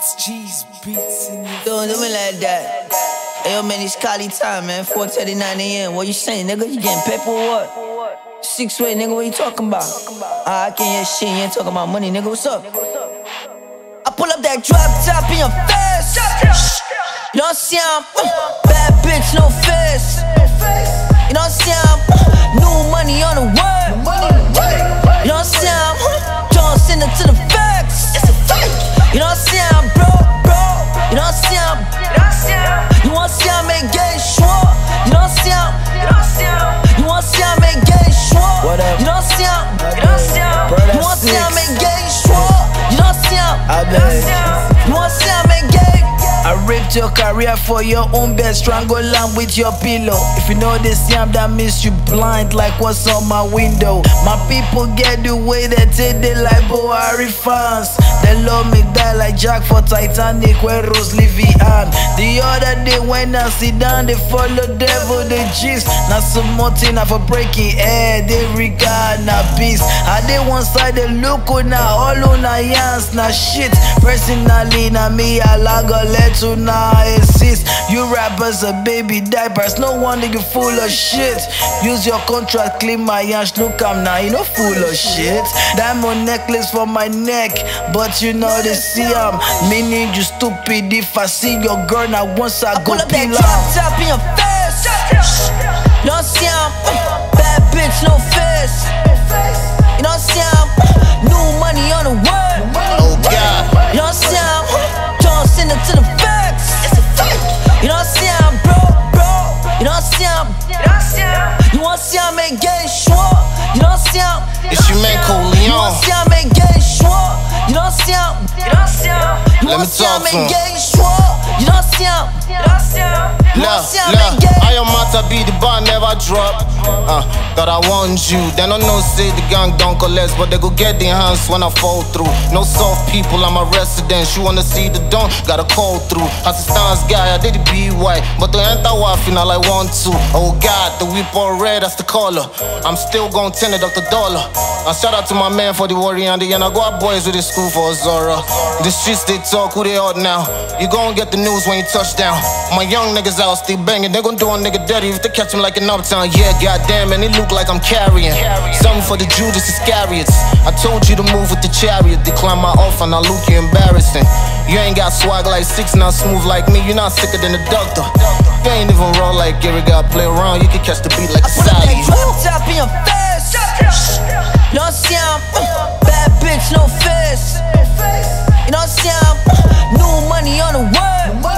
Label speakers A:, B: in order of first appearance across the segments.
A: G's beats in your
B: Don't do me like that. Hey, yo, man, it's Cali time, man. 4:39 a.m. What you saying, nigga? You getting paper or what? 6-way, nigga, what you talking about? I can't hear shit, you ain't talking about money, nigga. What's up? I pull up that drop top in your face. You know what I'm saying? Bad bitch, no face. You know what I'm saying? New money on the way. You know what I'm saying? Don't send it to the facts. You know what I'm saying, bro? You know what I'm saying? You want to see I make game sure? You know what I'm saying? You want to see I make game sure? You know what I'm saying? You want to see I make game sure? You know what I'm saying? You want to see I make game? I ripped your career for your own bed, strangle am with your pillow. If you know this yam, that means you blind like what's on my window. My people get the way they take they like Buhari fans. They love me die like Jack for Titanic where Rose Livian. The other day when I sit down, they follow devil, the gist. Now some more thing for breaking air, they regard na peace. I did one side they look now, all on a yans na shit. Personally na me I lago let to now exist. You rappers are baby diapers, no wonder you full of shit. Use your contract, clean my yansh, look I'm now, you know full of shit. Diamond necklace for my neck, but you know they see I'm meaning you stupid. If I see your girl now once I go peel off. Top in your face. You know what I'm saying? Bad bitch, no face. You know what I'm saying? New money on the way.
C: Oh God.
B: You know what I'm saying? Don't send it to the facts. You know what I'm saying, bro? You know what I'm saying? You want to see I make game sure? You know what I'm saying?
C: It's your man Coleon.
B: You want to see I make game sure? You know what I'm saying? You
C: Let
B: want
C: me
B: to see I
C: talk to
B: make
C: him.
B: game sure? You know what I'm saying?
C: Look, I am out to be the bar, never drop. That I want you. They don't know say the gang don't collect, but they go get their hands when I fall through. No soft people, I'm a resident. You wanna see the dawn, gotta call through. Assistance guy, I did the BY, but to enter wife, I like want to. Oh God, the whip all red, that's the color. I'm still gon' tend it Dr. Dollar. I shout out to my man for the warrior and the end. I go out boys with the school for Zora. The streets they talk, who they out now? You gon' get the news when you touch down. My young niggas out still banging, they gon' do a nigga dirty if they catch him like in uptown. Yeah, goddamn, and it look like I'm carrying something for the Judas Iscariots. I told you to move with the chariot, decline my offer, now look you embarrassing. You ain't got swag like 6, not smooth like me, you not sicker than a doctor. You ain't even raw like Gary, gotta play around, you can catch the beat like a Saudi. Drop top in your face. You know what I'm saying? Bad bitch, no face. You know what I'm saying? New money on the way.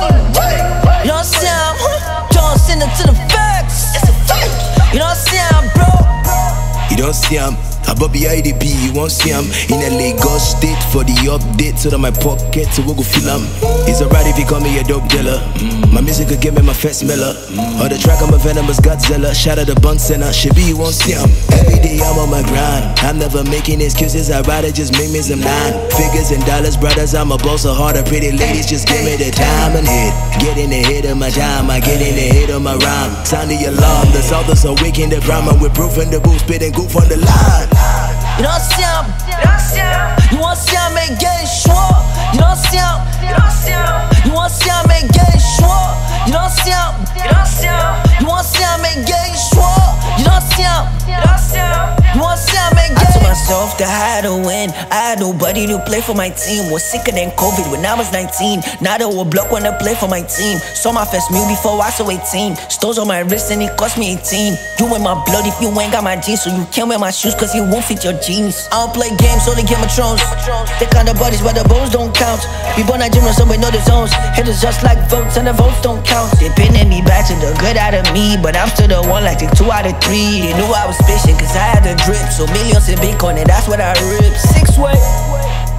C: You know what I'm saying? Don't send it to the facts. You know what I'm saying, bro?
D: You don't see him, above the IDP, you won't see him. In a Lagos state for the update, so that my pocket to go feel him. It's alright if you call me a dope dealer. My music could give me my first miller. On the track, I'm a venomous Godzilla. Shout out the bunk center, should be you won't see him. Every day I'm on my grind. I'm never making excuses, I'd rather just make me some 9 figures and dollars, brothers. I'm a boss of harder, pretty ladies, just give me the time and hit. Get in the head of my time, I get in the head of my rhyme. Sound the alarm, the authors awaken the drama. We're proof in the booth, spitting goof on the line.
B: You know what I'm saying? You want to see I make game sure? You know what I'm saying? You want to see I make game sure? You know what I'm saying? You want to see I make game sure? You know what I'm saying? You want to see I make game? I told myself that I had to win. I had nobody to play for my team. Was sicker than COVID when I was 19. Now the whole block wanna play for my team. Saw my first meal before I saw 18. Stones on my wrist and it cost me 18. You in my blood if you ain't got my jeans. So you can't wear my shoes cause it won't fit your jeans. I don't play games, only Game of Thrones. They kind of bodies but the bones don't count. We born a gym and somewhere know the zones. Haters just like votes and the votes don't count. They pinning me back to the good out of me, but I'm still the one like the 2 out of 3. They knew I was fishing cause I had the drip. So millions in Bitcoin and that's what I rip. 6-way.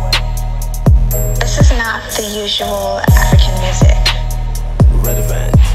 E: This is not the usual African music.
D: Relevant.